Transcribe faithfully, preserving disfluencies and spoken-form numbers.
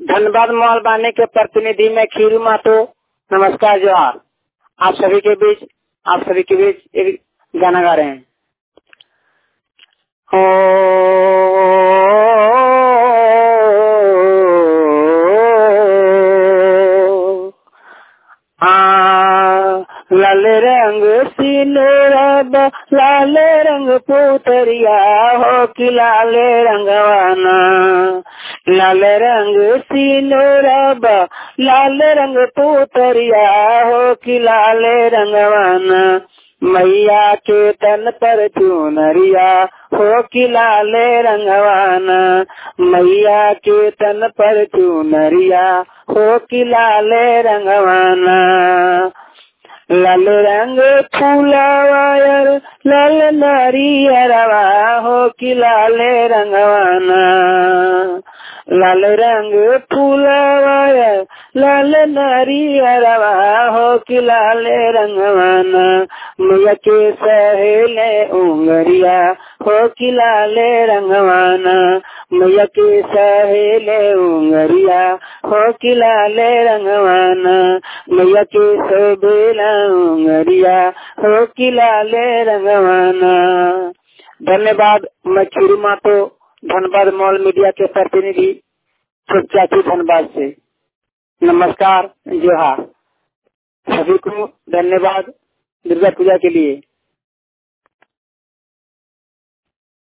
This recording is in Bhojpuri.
धनबाद मॉल बाने के प्रतिनिधि में खीरू मातो। नमस्कार जोहार। आप सभी के बीच आप सभी के बीच एक गाना गा रहे हैं। लाल रंग सिलोरब लाल रंग पुतरिया हो कि लाल रंगवाना। लाल रंग सिलोरब लाल रंग पुतरिया हो कि लाल रंगवाना। मैया के तन पर चुनरिया हो कि लाल रंगवाना। मैया के तन पर चुनरिया हो कि लाल रंगवाना। लाल रंग फूलावायर लाल नारियरवा हो कि लाल रंगवाना। लाल रंग फूलावायर लाल नारियरवा हो कि लाल रंगवाना। मैया के सहेले उंगरिया हो कि लाल रंगवाना। मैया के सहेले उंगरिया हो कि लाल रंगवाना। मैया के सबेला उंगरिया हो कि लाल रंगवाना। धन्यवाद। मैं खीरू मातो, धनबाद मॉल मीडिया के प्रतिनिधि, चाची धनबाद से। नमस्कार जोहार। सभी को धन्यवाद दुर्गा पूजा के लिए।